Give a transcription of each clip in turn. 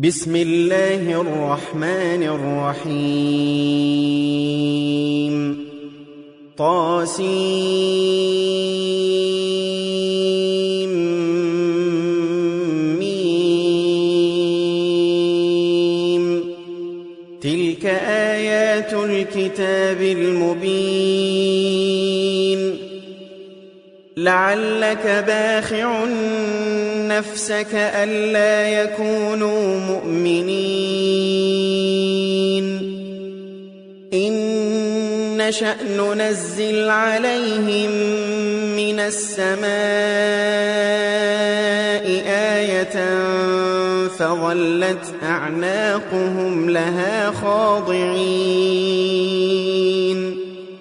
بسم الله الرحمن الرحيم طاسيم تلك آيات الكتاب المبين لعلك باخع نفسك ألا يكونوا مؤمنين إن نشأ ننزل عليهم من السماء آية فظلت أعناقهم لها خاضعين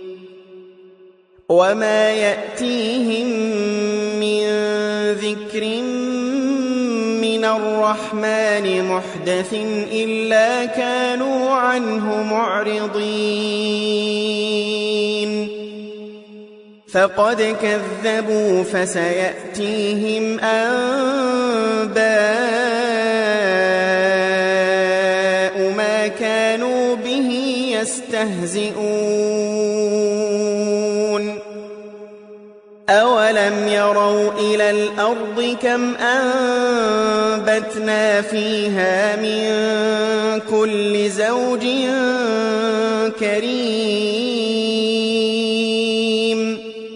وما يأتيهم من ذكر من الرحمن محدث إلا كانوا عنه معرضين فقد كذبوا فسيأتيهم أنباء ما كانوا به يستهزئون أولم يروا إلى الأرض كم أنبتنا فيها من كل زوج كريم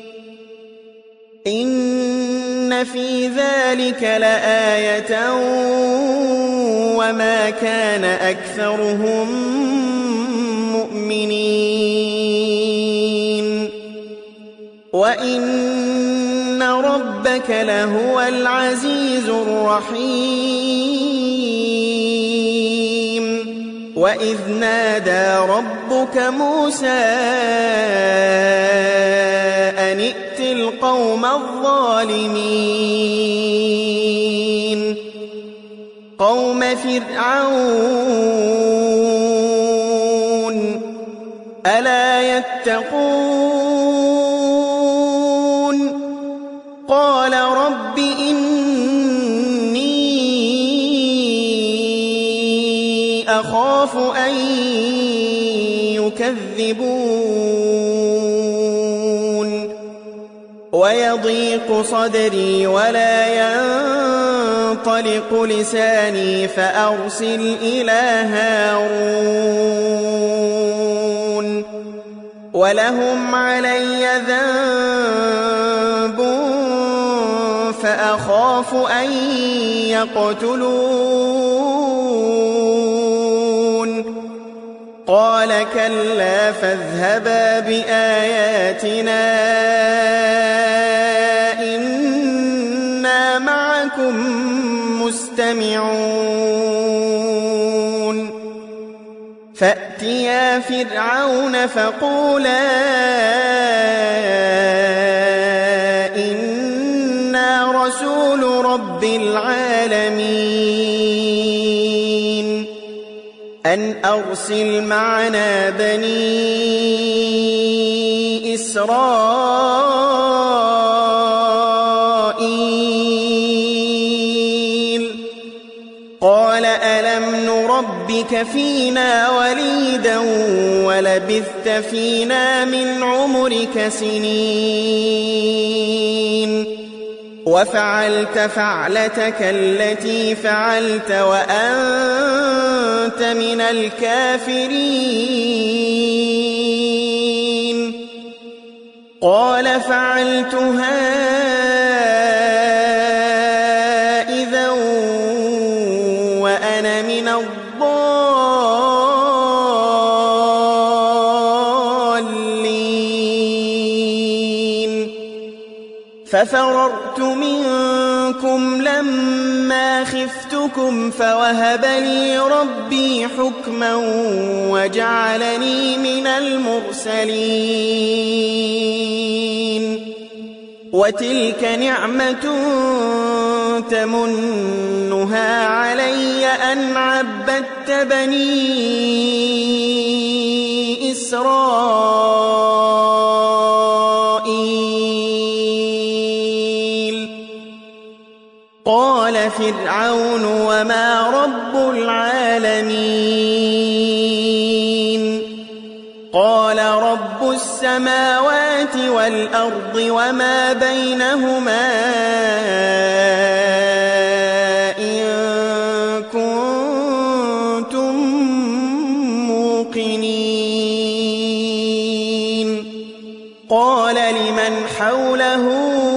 إن في ذلك لآية وما كان أكثرهم مؤمنين وإن ربك لهو العزيز الرحيم وإذ نادى ربك موسى أن ائت القوم الظالمين قوم فرعون ألا يتقون قال رب إني أخاف أن يكذبون ويضيق صدري ولا ينطلق لساني فأرسل إلى هارون ولهم علي ذنب فأخاف أن يقتلون قال كلا فاذهبا بآياتنا إنا معكم مستمعون فأتيا فرعون فقولا إنا رسول رب العالمين أن أرسل معنا بني إسرائيل قال ألم نربك فينا وليدا ولبثت فينا من عمرك سنين وفعلت فعلتك التي فعلت وأنت من الكافرين قال فعلتها إذا وأنا من الضالين ففررت منكم لما خفتكم فوهب لي ربي حكما وجعلني من المرسلين وتلك نعمة تمنها علي أن عبدت بني إسرائيل قال قال فرعون وما رب العالمين قال رب السماوات والأرض وما بينهما إن كنتم موقنين قال لمن حوله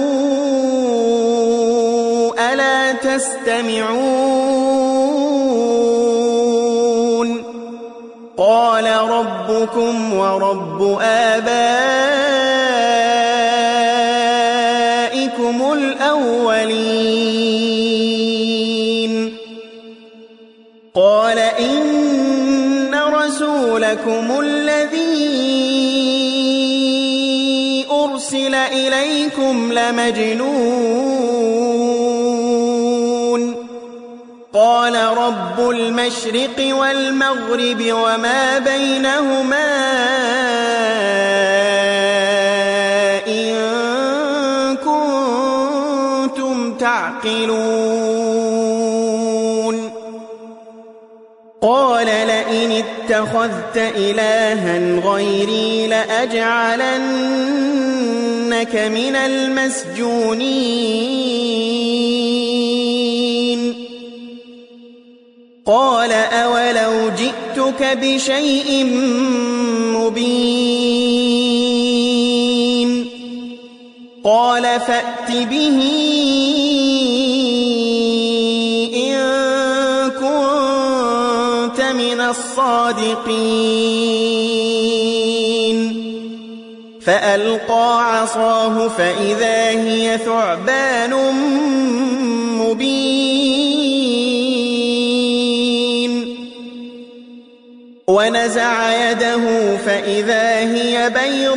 ألا تستمعون قال ربكم ورب آبائكم الأولين قال إن رسولكم الذي أرسل إليكم لمجنون قال رب المشرق والمغرب وما بينهما إن كنتم تعقلون قال لئن اتخذت إلها غيري لأجعلنك من المسجونين قال أولو جئتك بشيء مبين قال فأت به إن كنت من الصادقين فألقى عصاه فإذا هي ثعبان مبين ونزع يده فإذا هي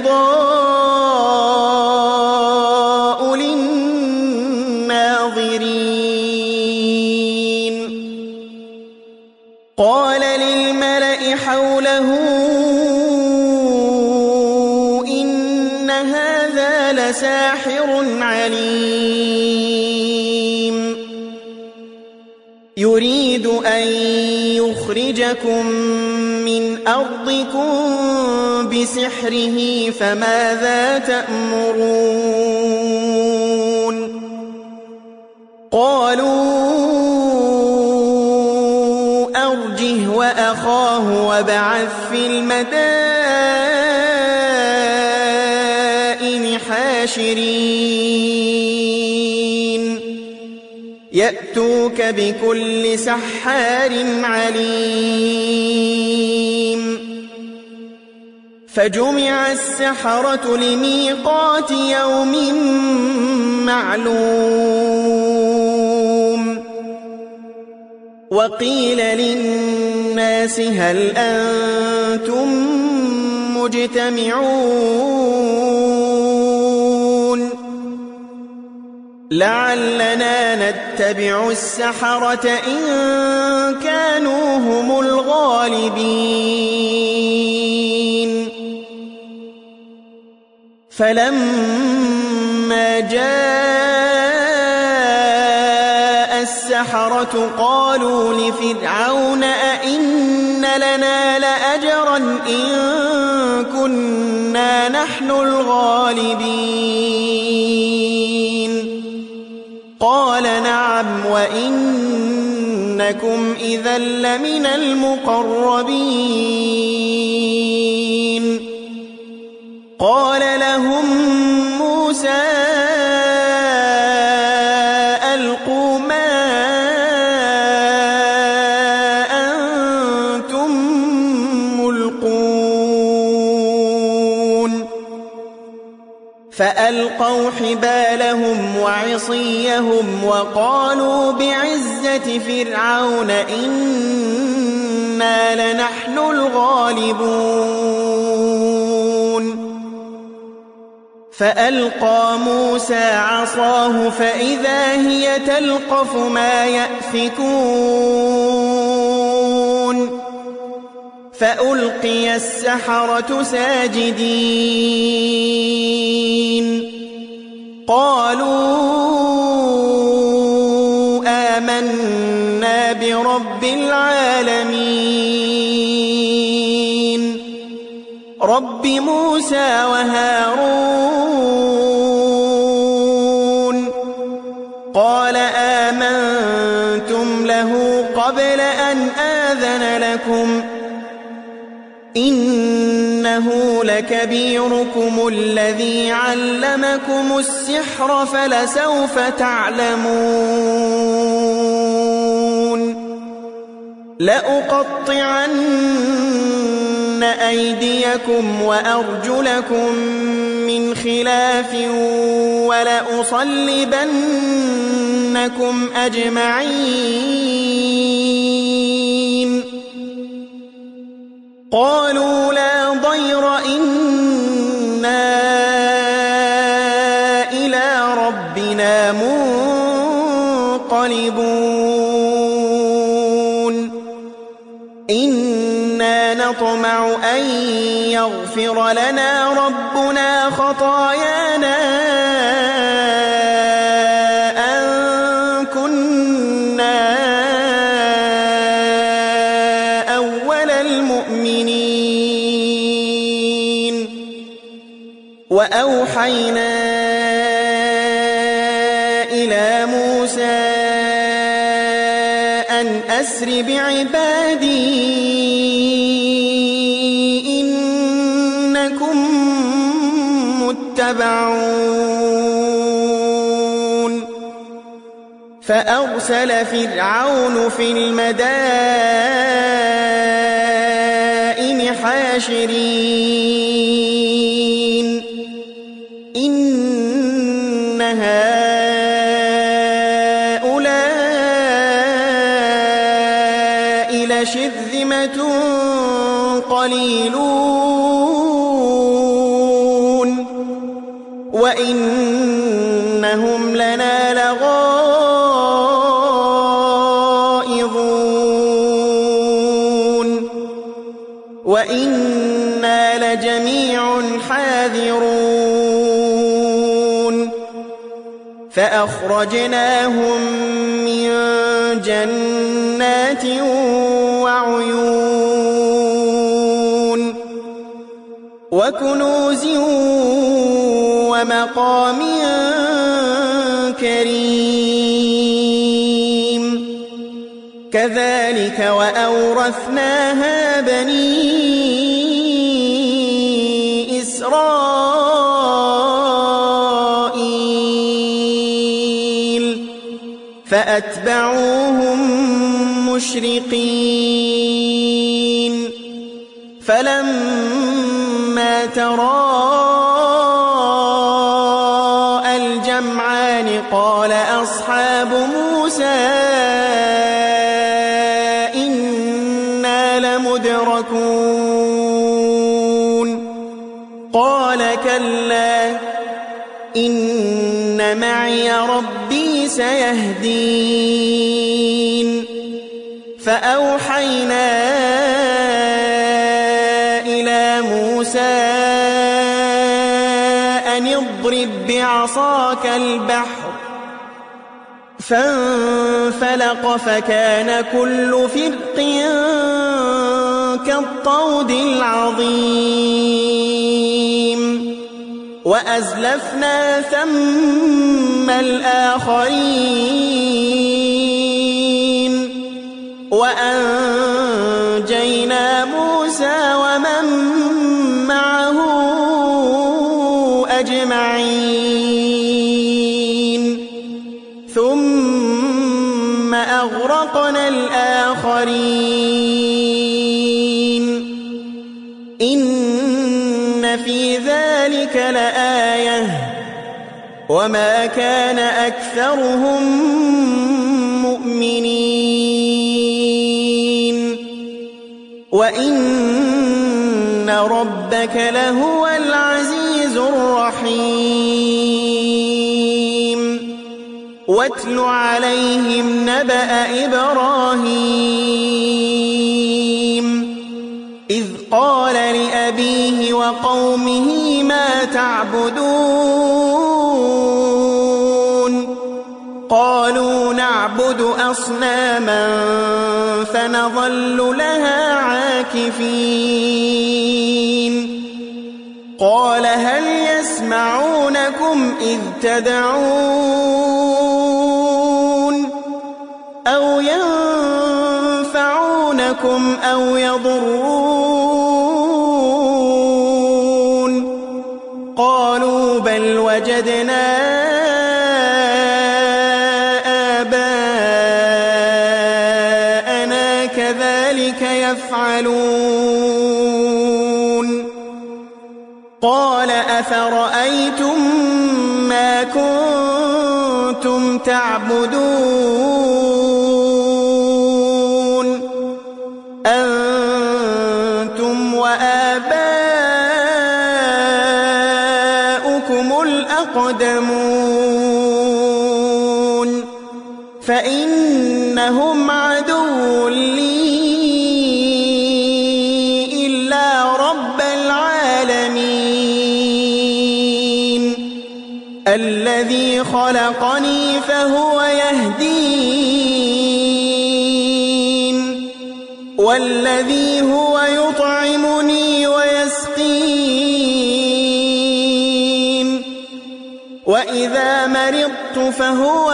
بيضاء للناظرين قال للملأ حوله إن هذا لساحر عليم يريد أن يخرجكم من أرضكم بسحره فماذا تأمرون قالوا أرجه وأخاه وابعث في المدائن حاشرين يأتوك بكل سحار عليم فجمع السحرة لميقات يوم معلوم وقيل للناس هل أنتم مجتمعون لعلنا نتبع السحرة إن كانوا هم الغالبين فلما جاء السحرة قالوا لفرعون أئن لنا لأجرا إن كنا نحن الغالبين قال نعم وإنكم إذا لمن المقربين قال لهم موسى ألقوا ما أنتم ملقون فألقوا حبالهم وعصيهم وقالوا بعزة فرعون إنا لنحن الغالبون فألقى موسى عصاه فإذا هي تلقف ما يأفكون فألقي السحرة ساجدين قالوا آمنا برب العالمين رب موسى وهارون قال آمنتم له قبل أن آذن لكم إنه لكبيركم الذي علمكم السحر فلسوف تعلمون لأقطعن أيديكم وأرجلكم من خلاف ولأصلبنكم أجمعين قالوا لا ضير إنا إلى ربنا منقلبون إنا نطمع أن يغفر لنا ربنا خطايانا أن كنا أول المؤمنين وأوحينا إلى موسى أن أسر بعبادي إنكم متبعون فأرسل فرعون في المدائن حاشرين إن هؤلاء لشرذمة قليلون وإنهم لنا لغائظون وإنا لجميع حاذرون فأخرجناهم من جنات وعيون وكنوز ومقام كريم كذلك وأورثناها بني إسرائيل فأتبعوهم مشرقين فلما تراءى الجمعان قال أصحاب موسى إنا لمدركون قال كلا إن معي ربي سيهدين فأوحينا إلى موسى أن اضرب بعصاك البحر فانفلق فكان كل فرق كالطود العظيم وأزلفنا ثم الآخرين وأنجينا موسى ومن معه أجمعين ثم أغرقنا الآخرين إن في ذلك لآية وما كان أكثرهم مؤمنين وإن ربك لهو العزيز الرحيم واتل عليهم نبأ إبراهيم إذ قال لأبيه وقومه ما تعبدون قالوا نعبد أصناما فنظل لها عاكفين قال هل يسمعونكم إذ تدعون أو ينفعونكم أو يضرون قالوا بل وجدنا آباءنا كذلك يفعلون قال أفرأيتم ما كنتم تعبدون أنتم وآباؤكم الأقدمون فإنهم عدو لي إلا رب العالمين الذي خلقني فهو يهدين والذي هو يطعمني ويسقين وإذا مرضت فهو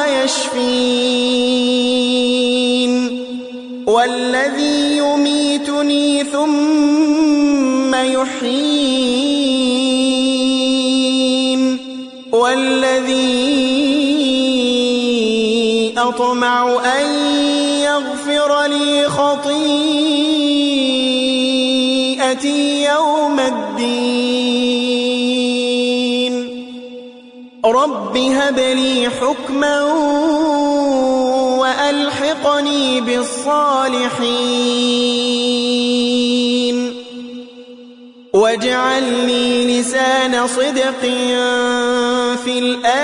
يشفين والذي يميتني ثم يحيين والذي أطمع أن يغفر لي خطيئتي يوم الدين رب هب لي حكما وألحقني بالصالحين واجعلني لسان صدق في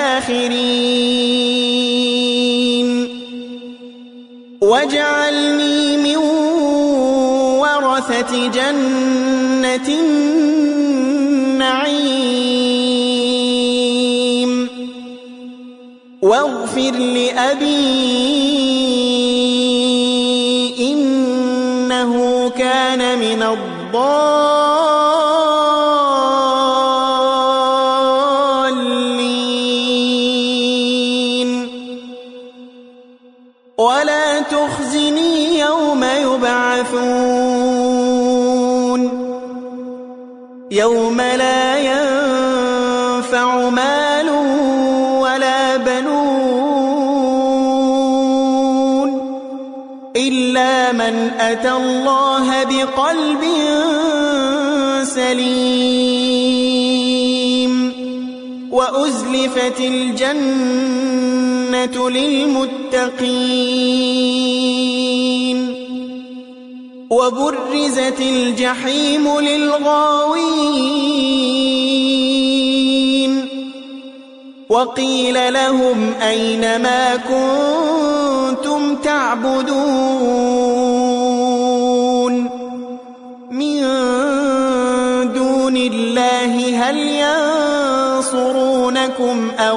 الآخرين واجعلني من ورثة جنة النعيم واغفر لأبي إنه كان من الضالين ولا تخزني يوم يبعثون يوم لا ينفع مال ولا بنون إلا من أتى الله بقلب سليم وأزلفت الجنة للمتقين وبرزت الجحيم للغاوين وقيل لهم أين ما كنتم تعبدون من دون الله هل ينصرونكم أو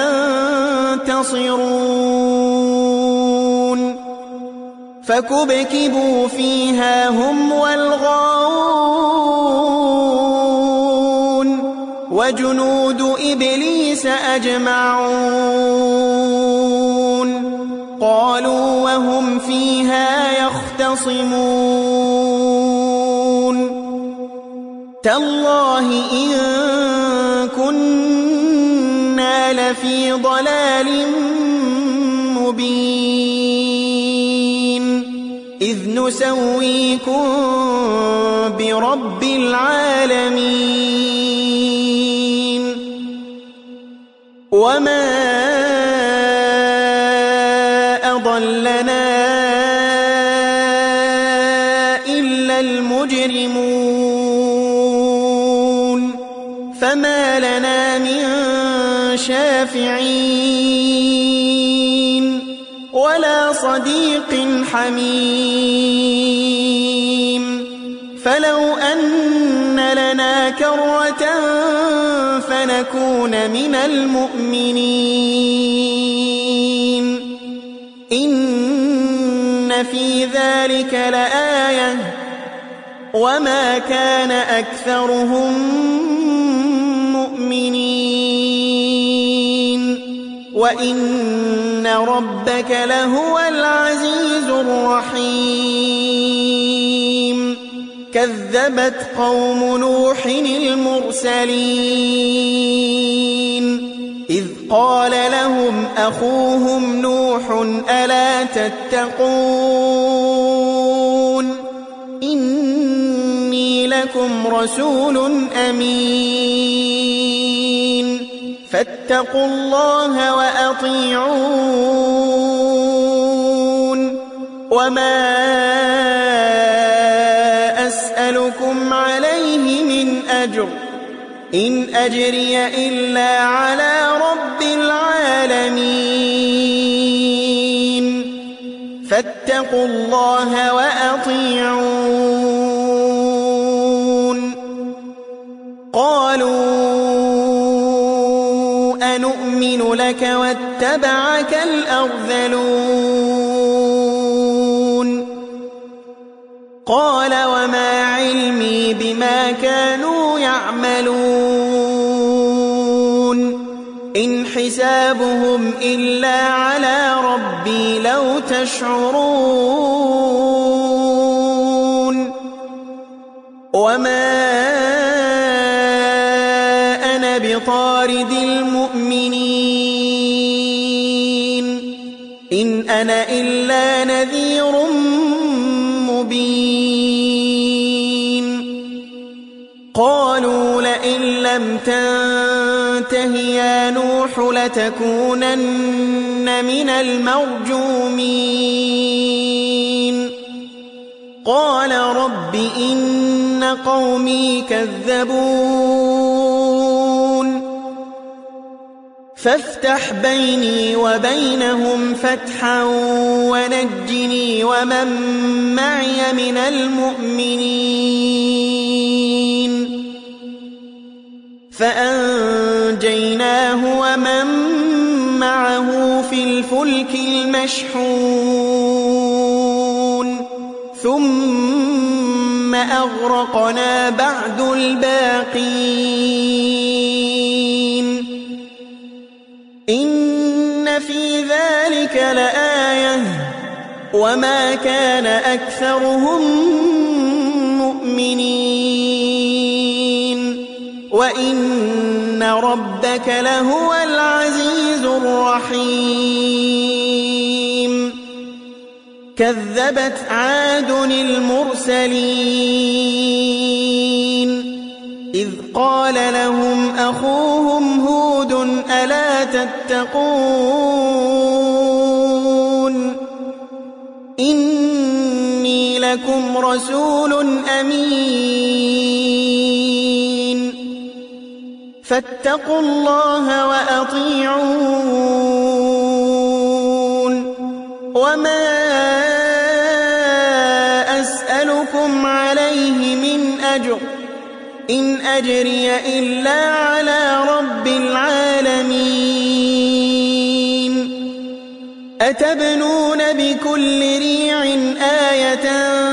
ينتصرون فكبكبوا فيها هم والغاوون وجنود إبليس أجمعون قالوا وهم فيها يختصمون تالله إن كنا لفي ضلال مبين إذ نسويكم برب العالمين وما أضلنا إلا المجرمون فما لنا من شافعين ولا صديق حميم فلو أن لنا كرة فنكون من المؤمنين إن في ذلك لآية وما كان أكثرهم مؤمنين وإن ربك لهو العزيز الرحيم كذبت قوم نوح المرسلين إذ قال لهم أخوهم نوح ألا تتقون إني لكم رسول أمين فاتقوا الله وأطيعون وما أسألكم عليه من أجر إن أجري إلا على رب العالمين فاتقوا الله وأطيعون قالوا أنؤمن لك واتبعك الأرذلون قال وما علمي بما كانوا يعملون إن حسابهم إلا على ربي لو تشعرون وما أنا بطارد المؤمنين إن أنا إلا نذير مبين قالوا لئن لم تنته يا نوح لتكونن من المرجومين قال رب إن قومي كذبون فافتح بيني وبينهم فتحا ونجني ومن معي من المؤمنين فأنجيناه ومن معه في الفلك المشحون ثم أغرقنا بعد الباقين إن في ذلك لآية وما كان أكثرهم مؤمنين وإن ربك لهو العزيز الرحيم كذبت عاد المرسلين إذ قال لهم أخوهم هود ألا تتقون إني لكم رسول أمين فاتقوا الله وأطيعون وما أسألكم عليه من أجر إن أجري إلا على رب العالمين أتبنون بكل ريع آية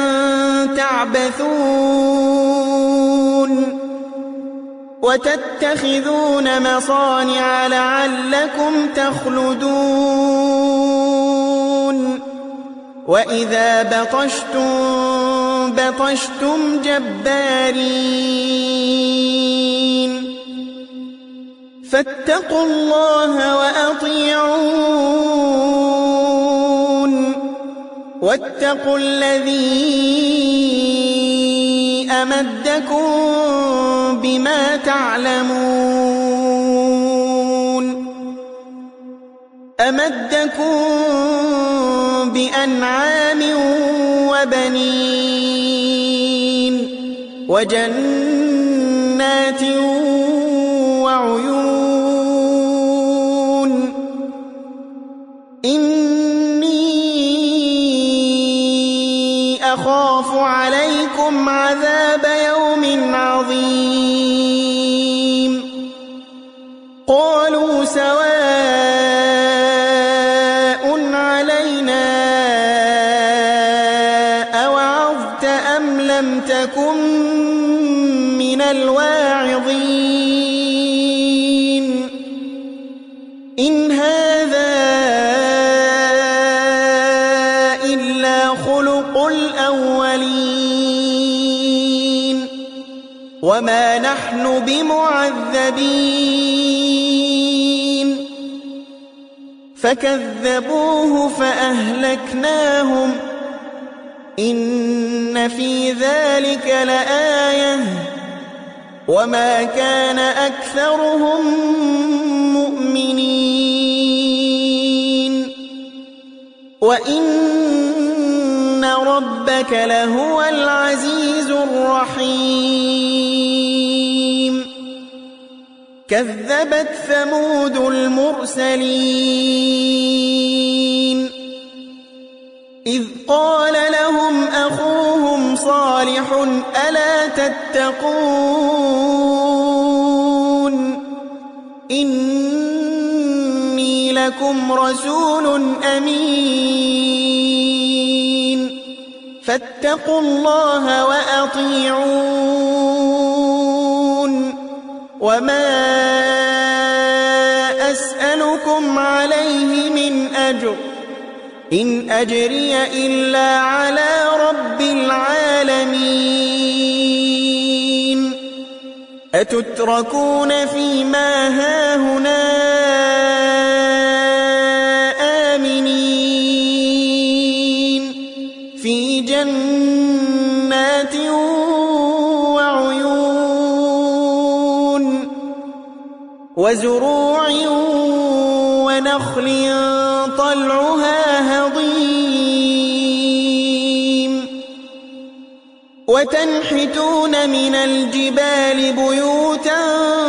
تعبثون وتتخذون مصانع لعلكم تخلدون وإذا بطشتم جبارين فاتقوا الله وأطيعون واتقوا الذي أمدكم بما تعلمون أمدكم بأنعام وبنين وجنات وعيون إني أخاف عليكم عذاب يوم عظيم قالوا سواء علينا لم تكن من الواعظين إن هذا إلا خلق الأولين وما نحن بمعذبين فكذبوه فأهلكناهم إن في ذلك لآية وما كان أكثرهم مؤمنين وإن ربك لهو العزيز الرحيم كذبت ثمود المرسلين إذ قال لهم أخوهم صالح ألا تتقون إني لكم رسول أمين فاتقوا الله وأطيعون وما أسألكم عليه من أجر إن أجري إلا على رب العالمين أتتركون فيما هاهنا آمنين في جنات وعيون وزروع ونخل طلعها هضيم وتنحتون من الجبال بيوتا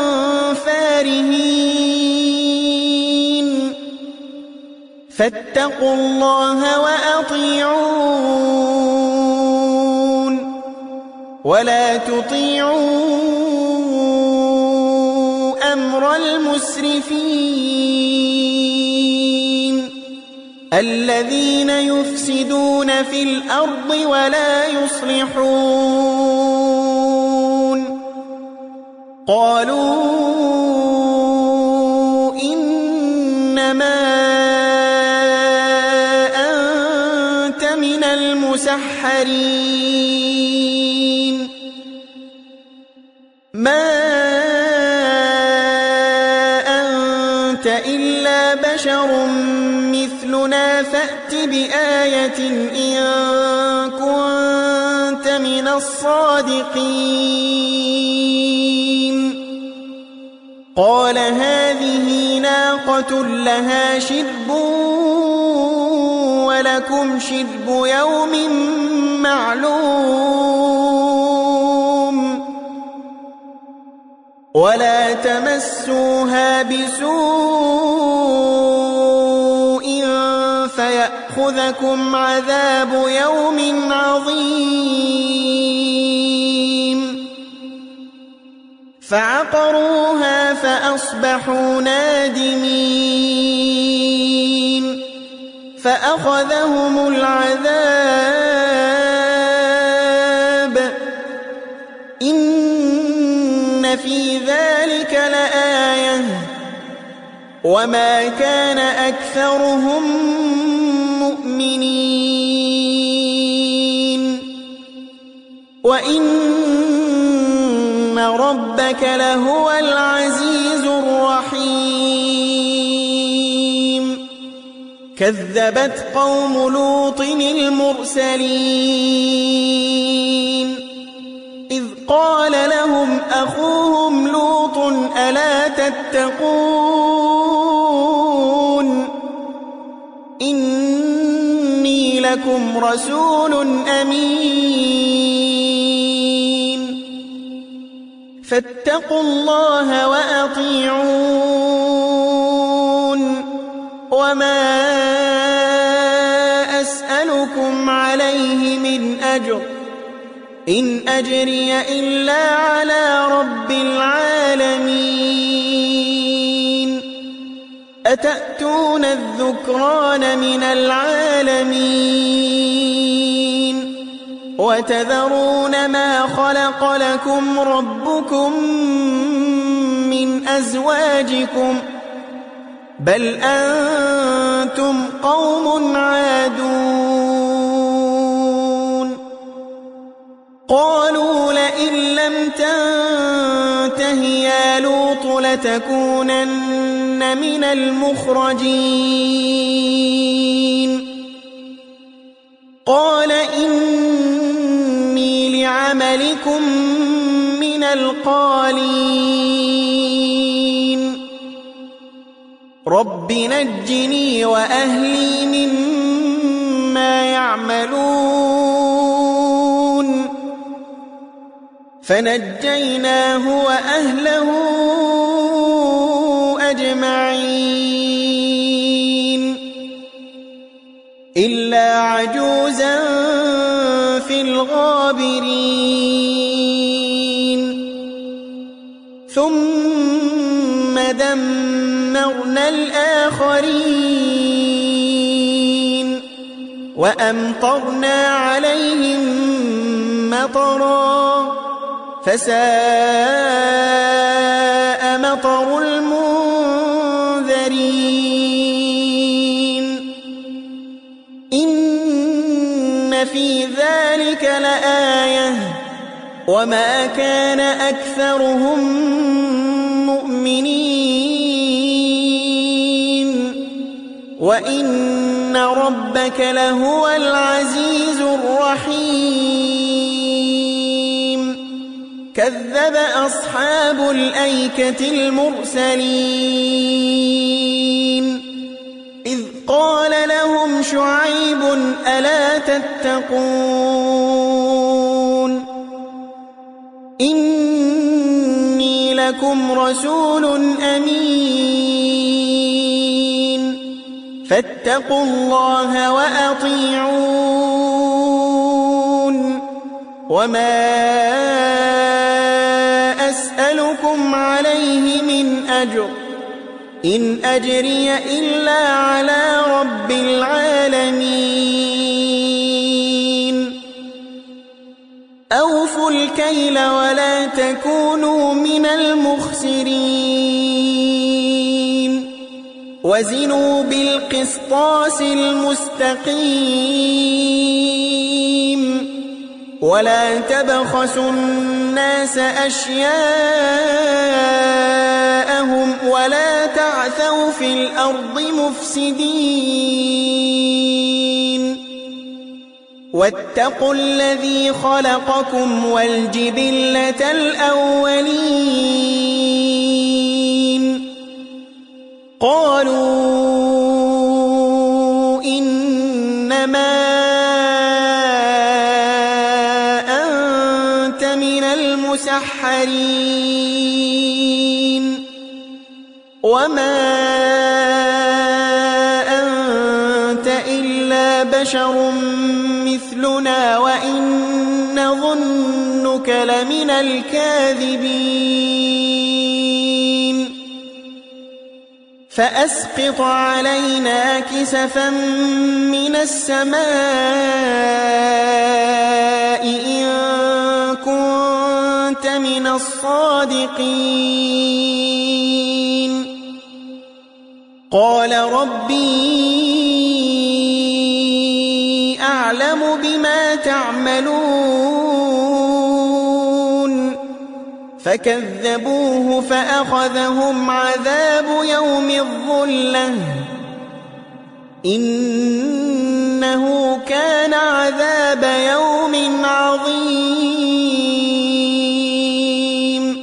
فارهين فاتقوا الله وأطيعون ولا تطيعوا أمر المسرفين الذين يفسدون في الأرض ولا يصلحون قالوا إنما أنت من المسحرين ما أنت إلا بشر مثلنا فأت بآية إن كنت من الصادقين قال هذه ناقة لها شرب ولكم شرب يوم معلوم ولا تمسوها بسوء فيأخذكم عذاب يوم عظيم فعقروها فأصبحوا نادمين فأخذهم العذاب إن في ذلك لآية وما كان أكثرهم مؤمنين وإن ربك لهو العزيز الرحيم كذبت قوم لوط المرسلين إذ قال لهم أخوهم لوط ألا تتقون إني لكم رسول أمين فاتقوا الله وأطيعون وما أسألكم عليه من أجر إن أجري إلا على رب العالمين أتأتون الذكران من العالمين وتذرون ما خلق لكم ربكم من أزواجكم بل أنتم قوم عادون قالوا لئن لم تنته يا لوط لتكونن من المخرجين قال إني لعملكم من القالين رب نجني وأهلي مما يعملون فنجيناه وأهله أجمعين إلا عجوزا في الغابرين ثم دمرنا الآخرين وأمطرنا عليهم مطرا فساء مطر المنذرين إن في ذلك لآية وما كان أكثرهم مؤمنين وإن ربك لهو العزيز الرحيم كذب أصحاب الأيكة المرسلين إذ قال لهم شعيب ألا تتقون إني لكم رسول أمين فاتقوا الله وأطيعون وما أسألكم عليه من أجر إن أجري إلا على رب العالمين أوفوا الكيل ولا تكونوا من المخسرين وزنوا بالقسطاس المستقيم ولا تبخسوا الناس أشياءهم ولا تعثوا في الأرض مفسدين واتقوا الذي خلقكم والجبلة الأولين قالوا إنما أنت من المسحرين وما أنت إلا بشر مثلنا وإن نظنك لمن الكاذبين فأسقط علينا كسفا من السماء إن كنت من الصادقين قال ربي أعلم بما تعملون فكذبوه فأخذهم عذاب يوم الظلة إنه كان عذاب يوم عظيم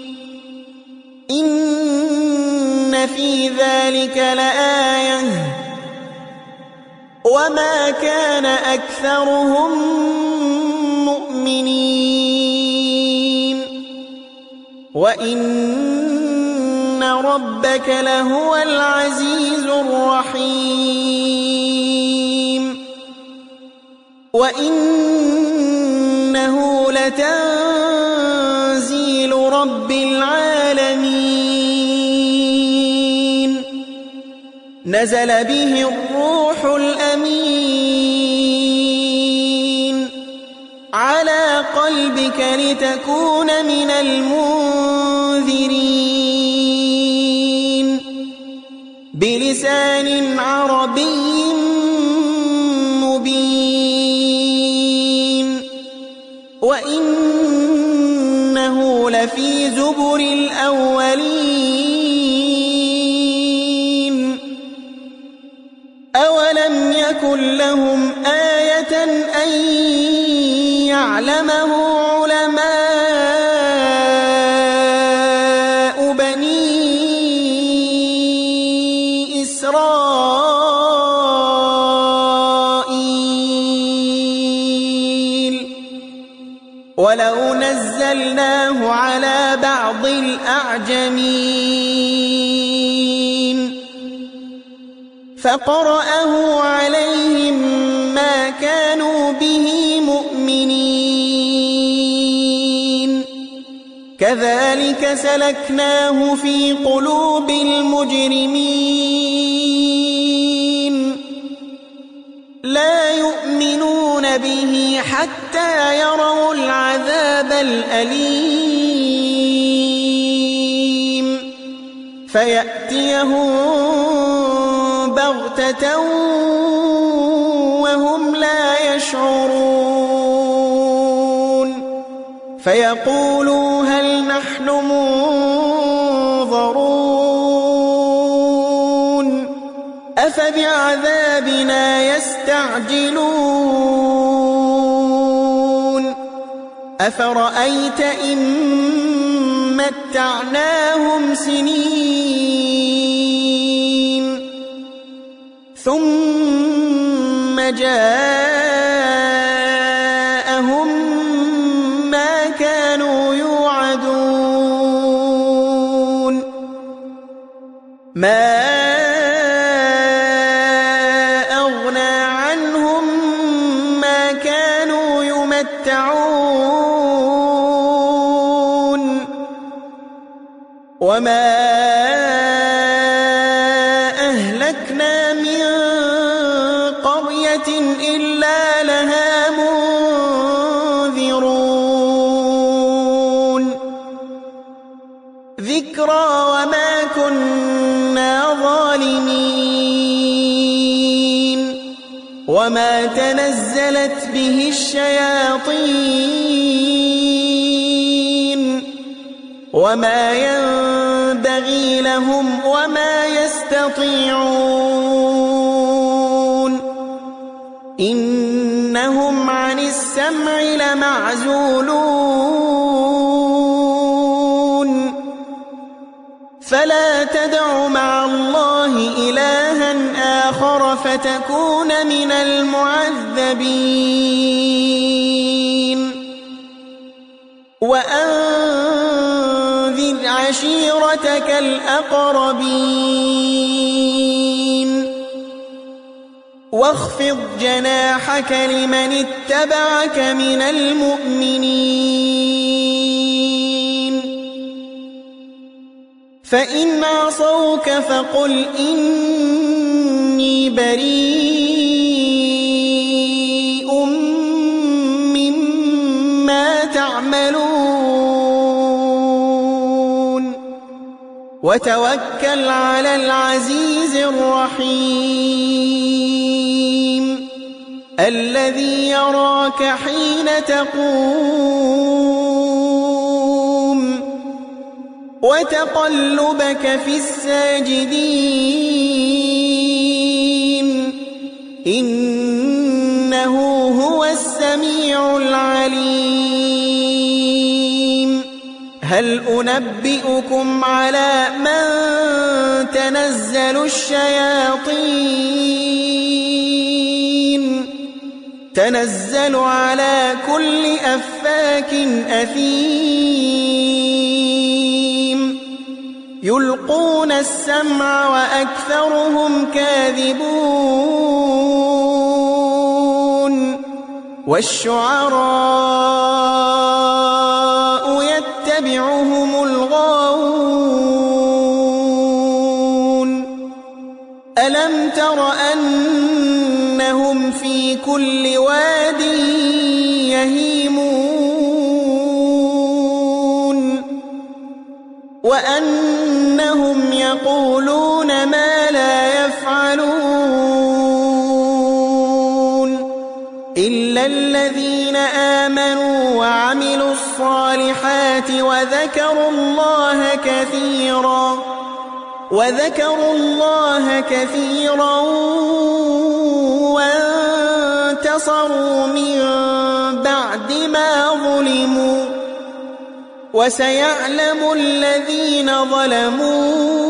إن في ذلك لآية وما كان أكثرهم مؤمنين وإن ربك لهو العزيز الرحيم وإنه لتنزيل رب العالمين نزل به الروح الأمين على قلبك لتكون من المنذرين بلسان عربي مبين وإنه لفي زبر الأولين أولم يكن لهم آية أن يعلمه علماء بني إسرائيل ولو نزلناه على بعض الأعجمين فقرأه عليهم ما كانوا به مؤمنين كذلك سلكناه في قلوب المجرمين لا يؤمنون به حتى يروا العذاب الأليم فيأتيهم بغتة وهم لا يشعرون فيقولوا هل نحن منظرون أفبعذابنا يستعجلون أفرأيت إن متعناهم سنين ثم جاءهم ما كانوا يوعدون ما أغنى عنهم ما كانوا يمتعون وما أهلكنا من قرية إلا لها منذرون ذكرى وما كنا ظالمين وما تنزلت به الشياطين وما ينبغي لهم وما يستطيعون إنهم عن السمع لمعزولون فلا تدع مع الله إلها آخر فتكون من المعذبين وأنذر عشيرتك الأقربين واخفض جناحك لمن اتبعك من المؤمنين فإن عصوك فقل إني بريء مما تعملون وتوكل على العزيز الرحيم الذي يراك حين تقوم وتقلبك في الساجدين إنه هو السميع العليم هل أنبئكم على من تنزل الشياطين تنزل على كل أفاك أثيم يلقون السمع وأكثرهم كاذبون والشعراء يتبعهم الغاوون ألم تر أنهم في كل واد يهيمون وأنهم يقولون ما لا يفعلون إلا الذين آمنوا وعملوا الصالحات وذكروا الله كثيرا وانتصروا من بعد ما ظلموا وسيعلم الذين ظلموا